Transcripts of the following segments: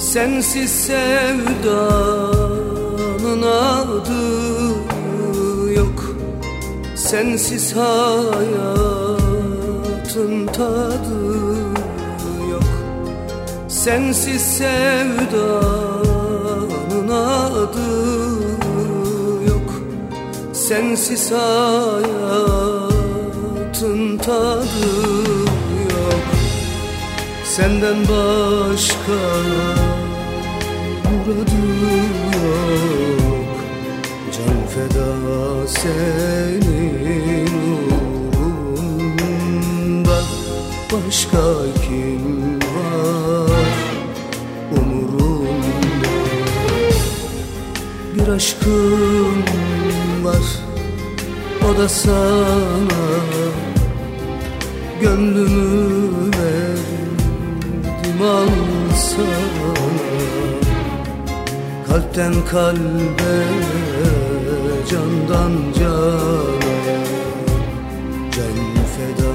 Sensiz sevdanın adı yok, sensiz hayatın tadı yok. Sensiz sevdanın adı yok, sensiz hayatın tadı yok. Senden başka muradım yok, can feda senin uğrunda. Başka kim var umurumda? Bir aşkım var, o da sana. Gönlümü verdim al sana. Kalpten kalbe, candan cana, can feda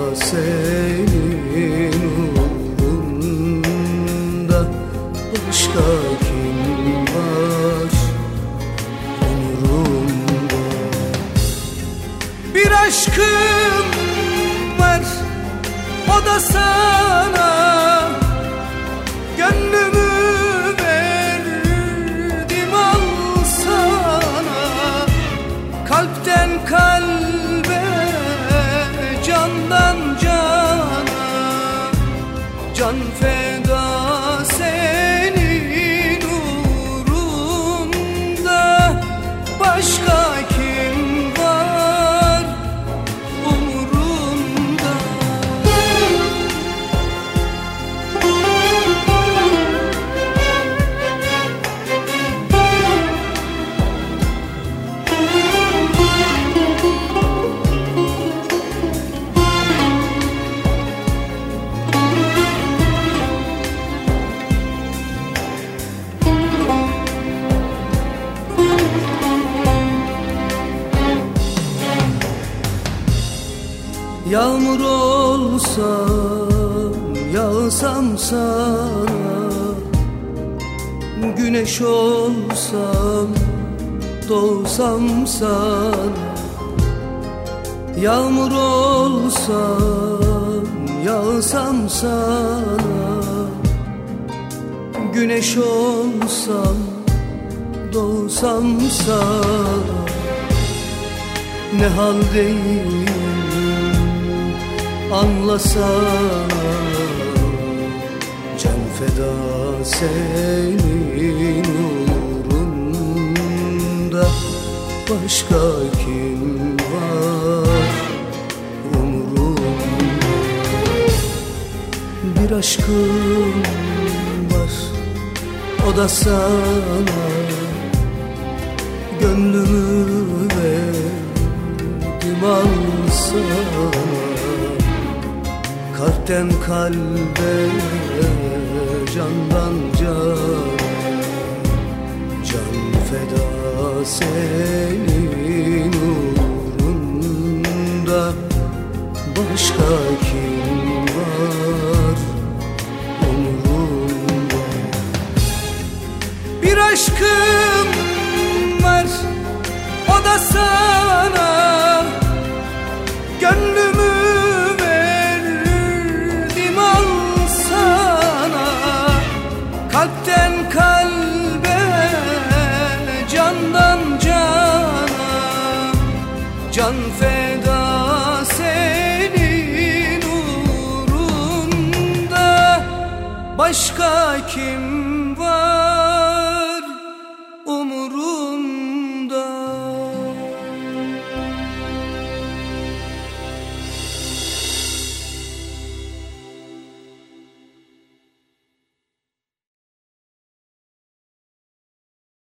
senin uğrunda. Başka kim var umurumda? Bir aşkım var, o da sana. Gönlümü verdim al sana. Kalpten kalbe, candan cana, can feda senin uğrunda. Başka kim var umurumda? Yağmur olsam, yağsam sana. Güneş olsam, doğsam sana. Yağmur olsam, yağsam sana. Güneş olsam, doğsam sana. Ne haldeyim anlasana, can feda senin uğrunda. Başka kim var umurumda? Bir aşkım var, o da sana. Gönlümü verdim al sana. Kalpten kalbe, candan cana, can feda senin uğrunda. Başka kim var umurumda? Bir aşkım var, o da sana. Gönlümü kalpten kalbe, candan cana, can feda senin uğrunda. Başka kim